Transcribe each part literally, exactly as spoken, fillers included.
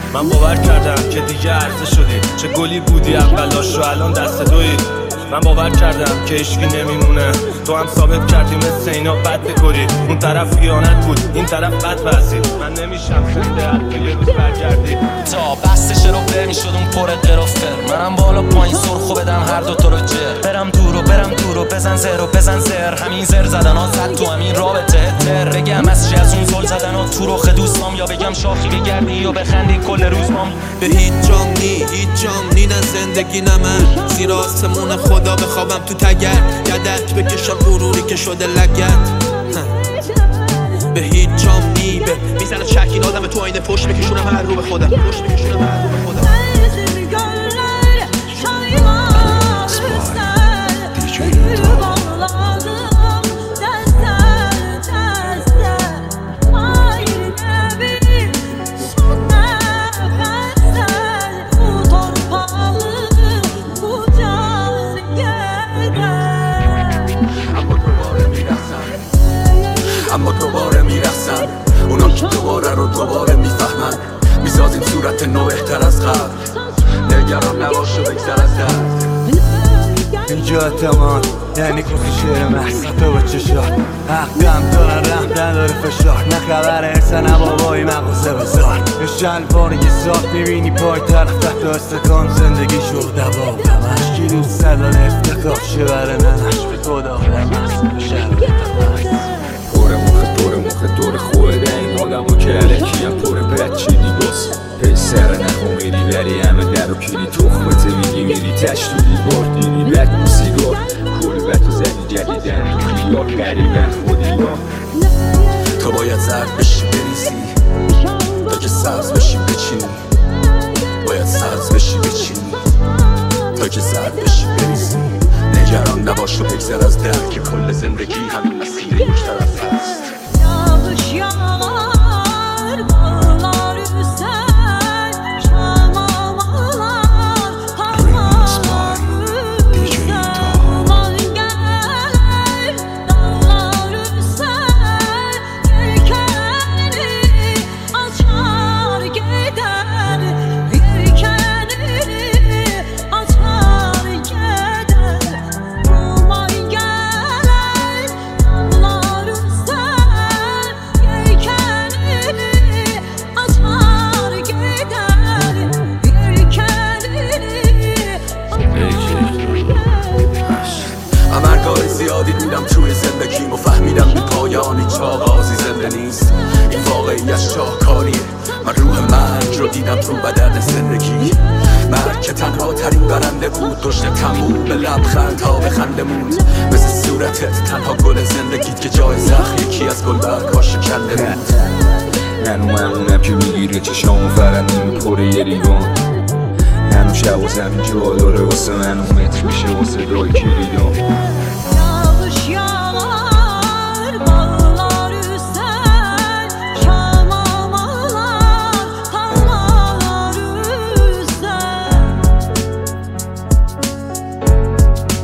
من باور کردم که دیگه عرضه شدی، چه گلی بودی اولاش و الان دست دوی. من باور کردم که عشقی نمیمونه، تو هم ثابت کردی مثل اینا بد بکری. اون طرف خیانت بود، این طرف بد بازی. من نمیشم زنده حتی یه روز برگردی. تا بستش رو برمیشد اون پر قرافر، منم بالا پایین سرخو بدم هر دو تا رو جر. برم دور و برم دور و بزن زر و بزن زر. همین زر زدن ها زد تو همین رابطه تر. بگم از چی از اون زل زدن ها تو رخ دوستام، یا بگم شاخی بگردی یا بخندی کل روز مام. به هیچ جام نی هیچ جام نی نه زندگی نه من زیر آسمون خدا بخوابم تو تگر. یدت بکشم غروری که شده لگت. به هیچ جام نی به میزنه چکین آدم تو آینه پشت بکشونم هر رو به خودم پشت بکشونم هر رو به خودم. اما دوباره میرسن اونا که دوباره رو دوباره میفهمن. میسازیم صورت نو بهتر از قبل. نگران نباش و بگذر از درد. اینجا اعتماد یعنی کسی شعر محصت و چشات. حقم دارن رحم نداره فشار. نه خبر ارسه نه بابایی مغازه بزار. اشل بار یه ساعت میبینی پای طرف تحت استکان زندگی شد دباب. همش کی دوست دارن افتخار شه بره ننش به خدا آدم هست بشه پر مخه پر مخه دور خوده این آدم و که علکی هم پر بد چیدی باز. پی سر نخو میری ولی همه در و کلی تخمت میگی میری تشت و دیوار دیری بد موسیگار. کل بد و زنی جدیدن تو خیار قریبن خودی یا تو باید زرد بشی بریزی تا که سبز بشی بچینی. باید سبز بشی بچینی تا که زرد بشی بریزی. نگران نباش و بگذر از در که کل زندگی همین مسیر یک طرف هست. زیادی میرم توی زندگیم و فهمیدم بی پایانی چه آغازی زنده نیست. این واقعیش شاهکاریه. من روح مرگ رو دیدم تو بدن زندگی. مرگ که تنها ترین برنده بود. پشت تموم به لبخند ها به خنده موند. مثل صورتت تنها گل زندگیت که جای زخم یکی از گل برگا شکنده بود. من اونم که میگیره چشامو فرنده میخوره یه لیوان. هنو شب و زمین جا داره واسه من و متر میشه واسه دای کلیدان.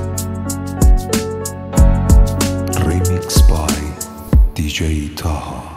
Remix by دی جی Taha.